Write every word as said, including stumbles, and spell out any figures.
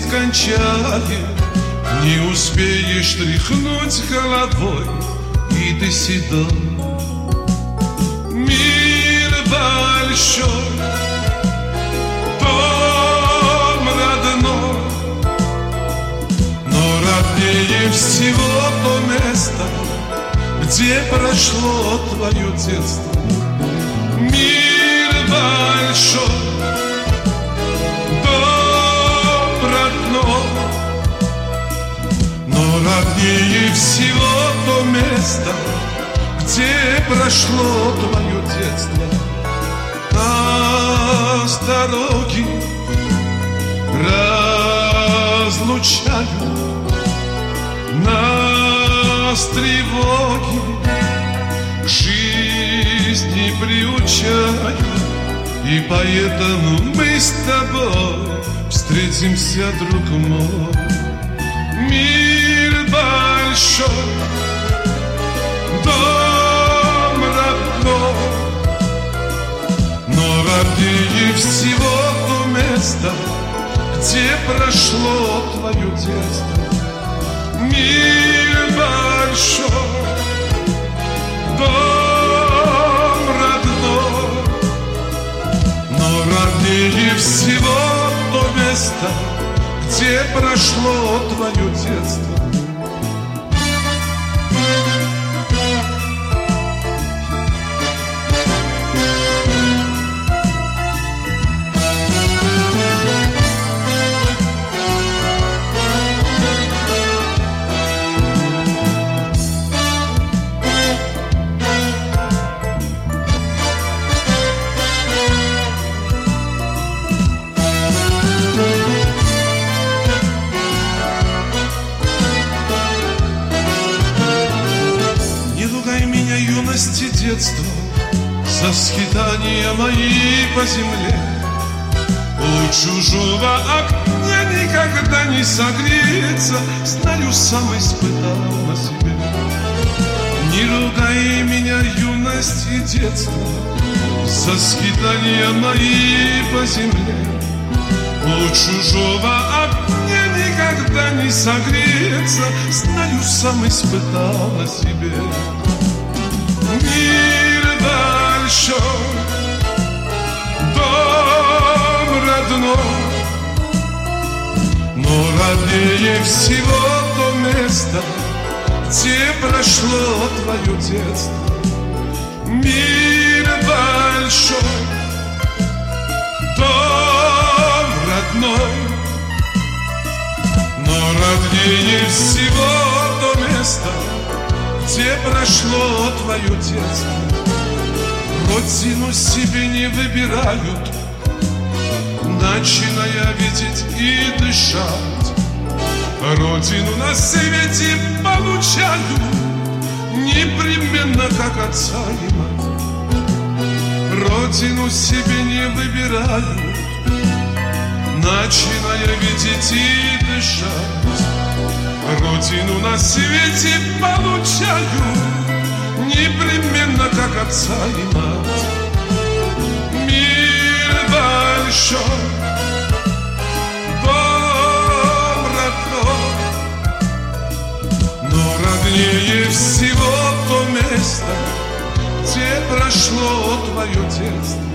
кончает, не успеешь тряхнуть головой, и ты седой. Мир большой, дом родной, но роднее всего то место, где прошло твое детство. Мир большой, дом родной, но роднее всего то место, где прошло твое детство. Нас дороги разлучают, нас тревоги к жизни приучают, и поэтому мы с тобой встретимся, друг мой. Мир большой, дом родной, но роднее всего то место, где прошло твое детство. Мир большой, дом родной, но роднее всего то место, где прошло твое детство. Юности, детства, за скитания мои по земле. У чужого огня никогда не согреться, знаю, сам испытал на себе. Не ругай меня, юность и детство, за скитания мои по земле. У чужого огня никогда не согреться, знаю, сам испытал на себе. Мир большой, дом родной, но роднее всего то место, где прошло твое детство. Мир большой, дом родной, но роднее всего то место, где прошло твое детство. Родину себе не выбирают, начиная видеть и дышать. Родину на свете получают непременно, как отца и мать. Родину себе не выбирают, начиная видеть и дышать. Родину на свете получают непременно, как отца и мать. Мир большой, дом родной, но роднее всего то место, где прошло твое детство.